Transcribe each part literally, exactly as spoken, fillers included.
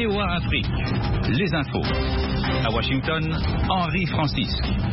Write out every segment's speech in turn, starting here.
V O A Afrique, les infos. À Washington, Henri Francis.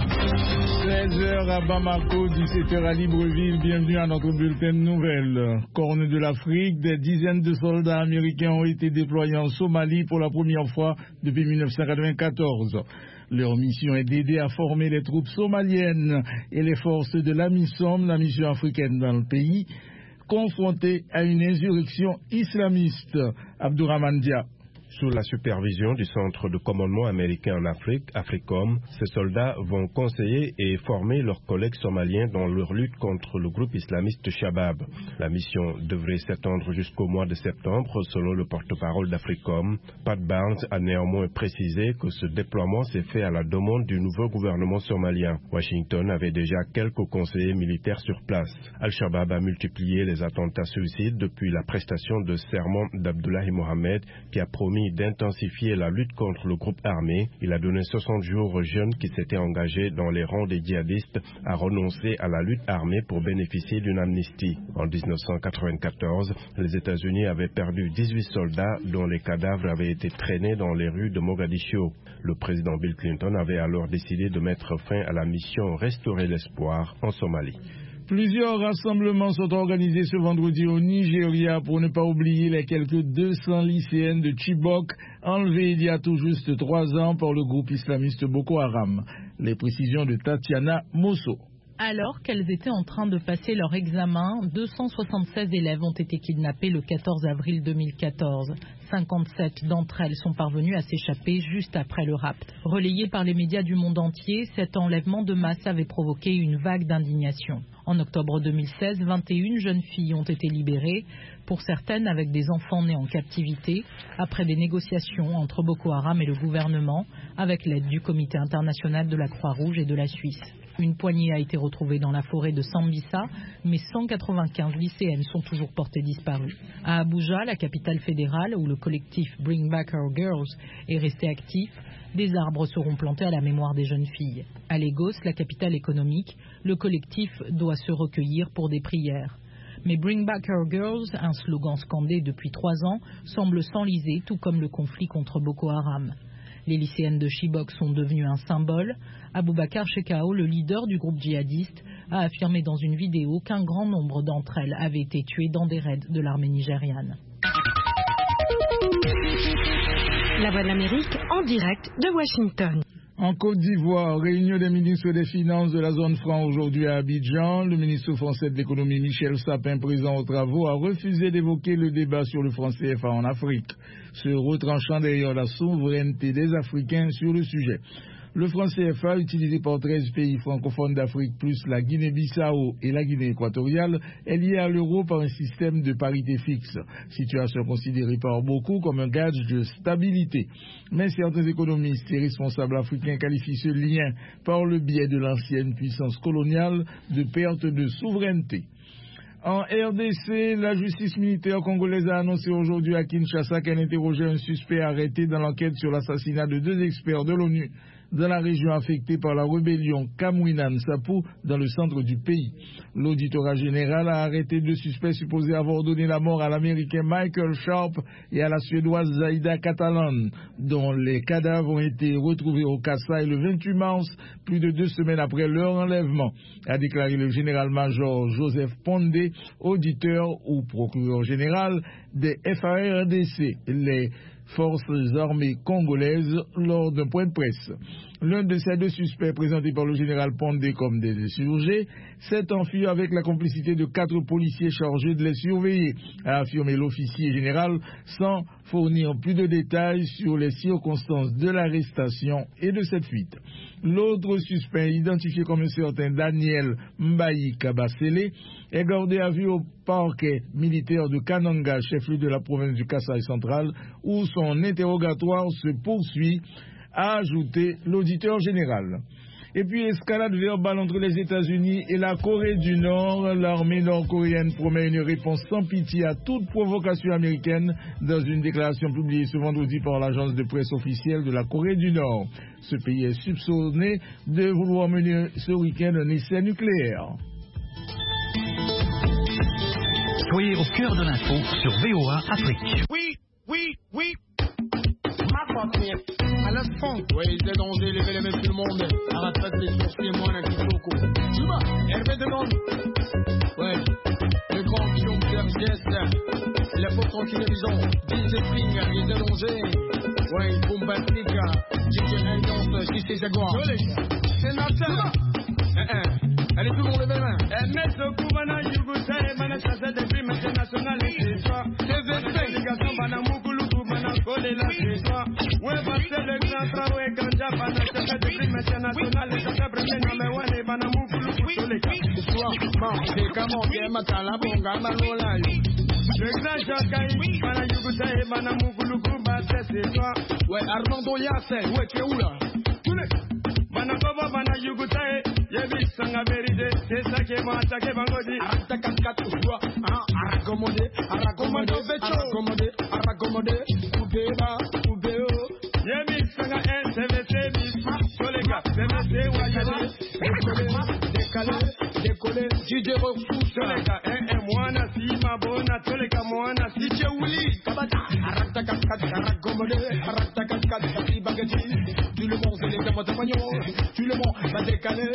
seize heures à Bamako, dix-sept heures à Libreville. Bienvenue à notre bulletin de nouvelles. Corne de l'Afrique, des dizaines de soldats américains ont été déployés en Somalie pour la première fois depuis mille neuf cent quatre-vingt-quatorze. Leur mission est d'aider à former les troupes somaliennes et les forces de l'AMISOM, la mission africaine dans le pays, confrontées à une insurrection islamiste. Abdourahmane Dia. Sous la supervision du Centre de commandement américain en Afrique, AFRICOM, ces soldats vont conseiller et former leurs collègues somaliens dans leur lutte contre le groupe islamiste Shabab. La mission devrait s'étendre jusqu'au mois de septembre, selon le porte-parole d'AFRICOM. Pat Barnes a néanmoins précisé que ce déploiement s'est fait à la demande du nouveau gouvernement somalien. Washington avait déjà quelques conseillers militaires sur place. Al-Shabaab a multiplié les attentats suicides depuis la prestation de serment d'Abdullahi Mohamed, qui a promis d'intensifier la lutte contre le groupe armé. Il a donné soixante jours aux jeunes qui s'étaient engagés dans les rangs des djihadistes à renoncer à la lutte armée pour bénéficier d'une amnistie. En mille neuf cent quatre-vingt-quatorze, les États-Unis avaient perdu dix-huit soldats dont les cadavres avaient été traînés dans les rues de Mogadiscio. Le président Bill Clinton avait alors décidé de mettre fin à la mission Restaurer l'espoir en Somalie. Plusieurs rassemblements sont organisés ce vendredi au Nigeria pour ne pas oublier les quelques deux cents lycéennes de Chibok enlevées il y a tout juste trois ans par le groupe islamiste Boko Haram. Les précisions de Tatiana Mosso. Alors qu'elles étaient en train de passer leur examen, deux cent soixante-seize élèves ont été kidnappés le quatorze avril deux mille quatorze. cinquante-sept d'entre elles sont parvenues à s'échapper juste après le rapt. Relayé par les médias du monde entier, cet enlèvement de masse avait provoqué une vague d'indignation. En octobre deux mille seize, vingt et une jeunes filles ont été libérées, pour certaines avec des enfants nés en captivité, après des négociations entre Boko Haram et le gouvernement, avec l'aide du Comité international de la Croix-Rouge et de la Suisse. Une poignée a été retrouvée dans la forêt de Sambisa, mais cent quatre-vingt-quinze lycéennes sont toujours portées disparues. À Abuja, la capitale fédérale, où le collectif Bring Back Our Girls est resté actif, des arbres seront plantés à la mémoire des jeunes filles. À Lagos, la capitale économique, le collectif doit se recueillir pour des prières. Mais Bring Back Our Girls, un slogan scandé depuis trois ans, semble s'enliser, tout comme le conflit contre Boko Haram. Les lycéennes de Chibok sont devenues un symbole. Aboubakar Shekau, le leader du groupe djihadiste, a affirmé dans une vidéo qu'un grand nombre d'entre elles avaient été tuées dans des raids de l'armée nigériane. La Voix de l'Amérique en direct de Washington. En Côte d'Ivoire, réunion des ministres des Finances de la zone franc aujourd'hui à Abidjan. Le ministre français de l'économie Michel Sapin, présent aux travaux, a refusé d'évoquer le débat sur le franc C F A en Afrique, se retranchant derrière la souveraineté des Africains sur le sujet. Le franc C F A, utilisé par treize pays francophones d'Afrique plus la Guinée-Bissau et la Guinée équatoriale, est lié à l'euro par un système de parité fixe, situation considérée par beaucoup comme un gage de stabilité. Mais certains économistes et responsables africains qualifient ce lien, par le biais de l'ancienne puissance coloniale, de perte de souveraineté. En R D C, la justice militaire congolaise a annoncé aujourd'hui à Kinshasa qu'elle interrogeait un suspect arrêté dans l'enquête sur l'assassinat de deux experts de l'ONU dans la région affectée par la rébellion Kamwina-Nsapu dans le centre du pays. L'auditorat général a arrêté deux suspects supposés avoir donné la mort à l'américain Michael Sharp et à la suédoise Zaida Catalan, dont les cadavres ont été retrouvés au Kasaï le vingt-huit mars, plus de deux semaines après leur enlèvement, a déclaré le général-major Joseph Pondé, auditeur ou procureur général des F A R D C, les forces armées congolaises, lors d'un point de presse. L'un de ces deux suspects, présenté par le général Pondé comme des insurgés, s'est enfui avec la complicité de quatre policiers chargés de les surveiller, a affirmé l'officier général, sans fournir plus de détails sur les circonstances de l'arrestation et de cette fuite. L'autre suspect, identifié comme un certain Daniel Mbayi Kabasele, est gardé à vue au parquet militaire de Kananga, chef-lieu de la province du Kasaï central, où son interrogatoire se poursuit, a ajouté l'auditeur général. Et puis escalade verbale entre les États-Unis et la Corée du Nord. L'armée nord-coréenne promet une réponse sans pitié à toute provocation américaine dans une déclaration publiée ce vendredi par l'agence de presse officielle de la Corée du Nord. Ce pays est soupçonné de vouloir mener ce week-end un essai nucléaire. Soyez au cœur de l'info sur V O A Afrique. Oui, oui, oui. funk. Ouais, ils aident danger, levez les mains tout le monde. Arrête pas de les sourcils et moi, là, qui beaucoup. Tu vas, Hervé demande. Ouais, le grand Guillaume Sergès. La faute tranquille maison. D J Spring, ils aident danger. Ouais, bombastique. D J Alliance, J C Jaguar. C'est Nathan. Allez, tout le monde, levez les mains. Maître Koubana, Yougouta, et Manachasa, des primes internationales, c'est toi. C'est vingt-cinq, les garçons, Banamoukoulou, Koubana, Kolé, là, c'est toi. Ouais, parce que le grand travail, Ganja, Banachasa, des primes internationales, les chata, premier numéro un, et Banamoukoulou, Kolé, c'est toi. Bon, c'est comment, bien, Matala, Bonga, Malola, le grand Jacques, Bana Yougouta, et Banamoukoulou, Koubana, c'est toi. Ouais, Armando Yassel, ouais, tu es où là? Banakoba, Bana Yougouta, Yebi Sanga Veride, c'est ça qui est bon, attaqué Bangodi. Arrête toi, à raccommoder, à raccommoder, à raccommoder, à raccommoder, coupé bas, coupé haut. Yebi Sanga un, C V C bis, sur les gars, C V C, Wayale, décollé, décalé, décollé, D J Roxou, sur les gars, un, un, moana, si, ma bona, sur les gars, moana, si, tu Ouli, Kabata, arrête à raccommoder, arrête à cascade, si baguetti, tu le montes, les gars, votre pagnon, tu le montes, va décaler.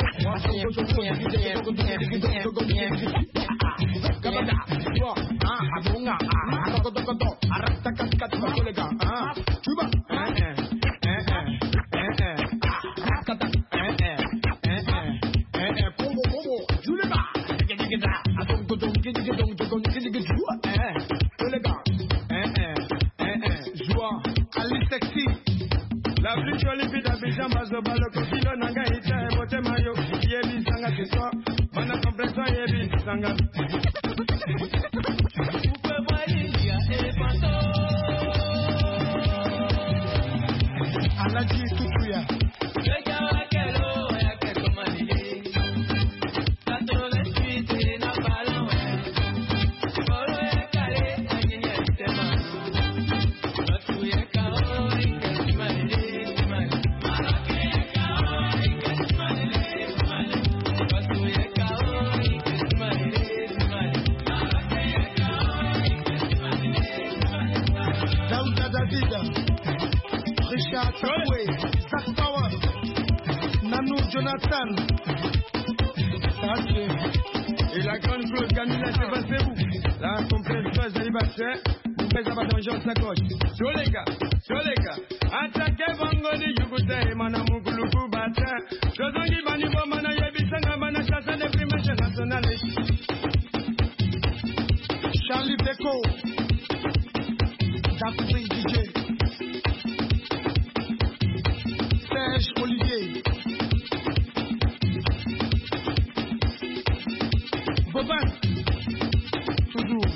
La plus jolie fille d'Abidjan, Bazoba, le copilo, Nanga, Ita, et Bote Mayo, Yebi, Sanga, c'est toi, Mana, Compression, Yebi, Sanga. Aladji, Tukuya. Richard Choué, Zach Power, Nanou Jonathan, et la grande Claude Gamila, c'est passé où? La compréhension célibataire, vous faites abattre dans Jean Sacoche. Sur les gars, sur les gars, attaquez Bangoli, Yougouta, et Manamoukoulou, Bata, Josongi Banibo, Manayabi, Sanga, Manachasa, des primes internationales. Charlie Beko, D'Afrique D J. Olivier Bobin toujours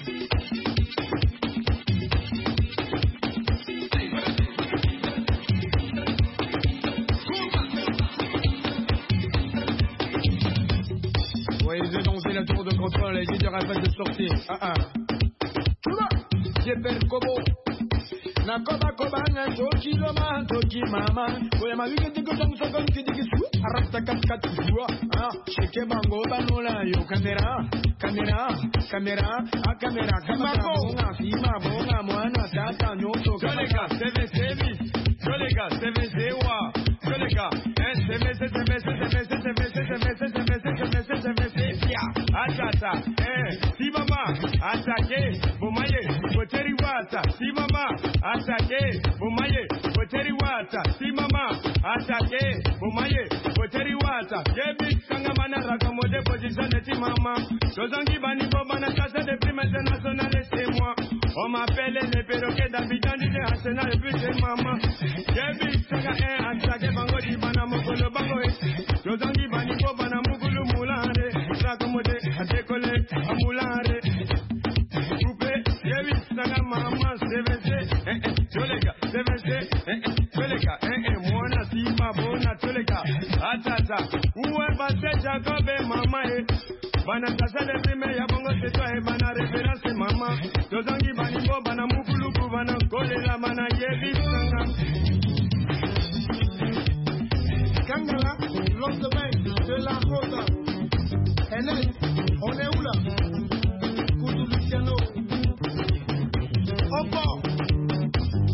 ouais, ils ont dansé la tour de contrôle, les leaders rafale de sortir. Ah ah. Tu vois, j'ai perdu Kobo. Nakoba koba na toki loma toki mama oya mabike tiko tong sokon kidiki su arata kat kat suwa ah sheke bango banola yo kamera kamera kamera a kamera kamera bonga sima bonga mwana tata nyoto kolega seve sevi kolega seve sewa kolega eh seve seve seve seve seve seve seve seve seve seve pia atata eh si mama atake bomaye poteri wata si mama atake bomaye poteri wata si mama atake bomaye poteri wata yebi sanga mana rakamode position de ti mama Josongi bani bobana casa de primes internationales c'est moi on m'appelle les perroquets d'Abidjan du Arsenal et puis c'est maman yebi sanga un atake bango di bana mokolo bango Josongi bani bobana mugulu mulare rakamode atekole amulare coupe yebi sanga mama sevese eh eh tolega sevese eh eh tolega eh eh mona sima bona tolega atata uwe base Jacob mama eh bana tasa de prime ya bongo c'est toi et bana référence mama Josongi bani bo bana mukulu bana kole la mana yebi sanga Kangala lendemain de la Rota Enes on est où là Koudou Luciano Opo